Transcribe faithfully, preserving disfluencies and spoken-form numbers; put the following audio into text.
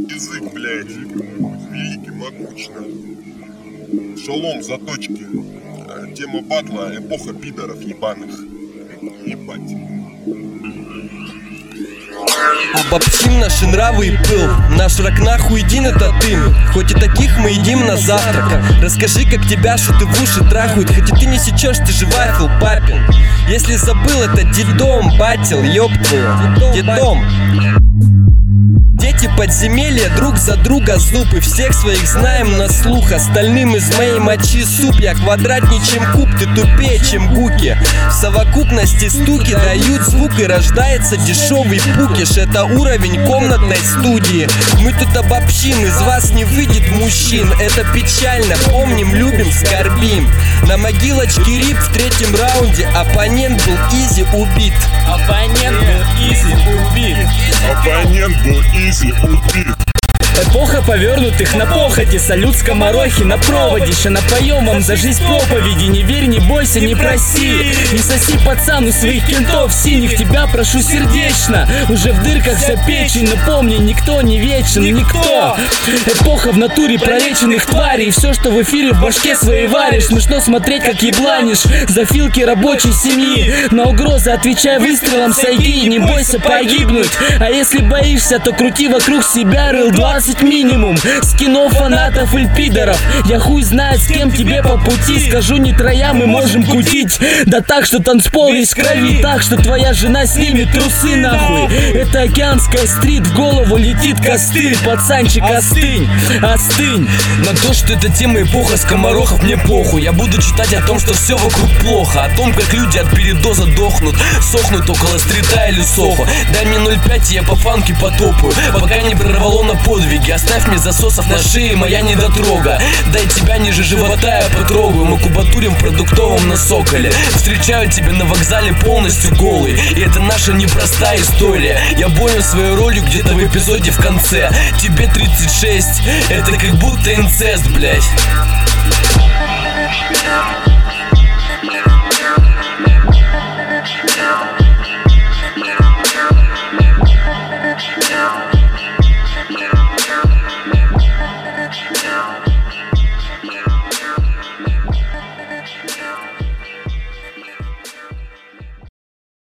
язык, блядь, великий, могучно. Шалом, заточки. Тема батла, эпоха пидоров ебаных. Ебать. Обобщим наши нравы и пыл. Наш враг нахуй един, это ты. Хоть и таких мы едим на завтрак. Расскажи, как тебя шуты в уши трахают. Хоть и ты не сечешь, ты живая, Фил Папин. Если забыл, это дедом, батил, ёб твою, дедом. Дети подземелья друг за друга зуб. И всех своих знаем на слух. Остальным из моей мочи суп. Я квадратнее, чем куб, ты тупее, чем буки. В совокупности стуки дают звук. И рождается дешевый пукиш. Это уровень комнатной студии. Мы тут обобщим, из вас не выйдет мужчин. Это печально, помним, любим, скорбим. На могилочке рип в третьем раунде. Оппонент был изи убит. Оппонент был изи убит. Оппонент был изи убит. Эпоха повернутых на похоти. Салют скоморохи на проводе. Ща напоем вам за жизнь проповеди. Не верь, не бойся, не проси. Не соси, пацан, у своих кентов синих. Тебя прошу сердечно. Уже в дырках вся печень. Но помни, никто не вечен, никто. Эпоха в натуре прореченных тварей. Все, что в эфире в башке своей варишь. Смешно смотреть, как ебланишь за филки рабочей семьи. На угрозы отвечай выстрелом сайги. Не бойся погибнуть. А если боишься, то крути вокруг себя рыл двадцать минимум. Скинов, фанатов и пидоров. Я хуй знает, с кем тебе по пути. Скажу, не троя мы можем кутить. Да так, что танцпол весь в крови. Так, что твоя жена снимет трусы нахуй. Это океанская стрит, в голову летит костыль. Пацанчик, остынь, остынь. На то, что эта тема эпоха скоморохов, мне похуй. Я буду читать о том, что все вокруг плохо. О том, как люди от передоза дохнут, сохнут около стрита или сохо. Дай мне ноль пять, и я по фанке потопаю. Пока не прорвало на подвиг. Оставь мне засосов на шее, моя недотрога. Дай тебя ниже живота, я потрогаю. Мы кубатурим в продуктовом на Соколе. Встречаю тебя на вокзале полностью голый. И это наша непростая история. Я болен своей ролью где-то в эпизоде в конце. Тебе тридцать шесть, это как будто инцест, блять.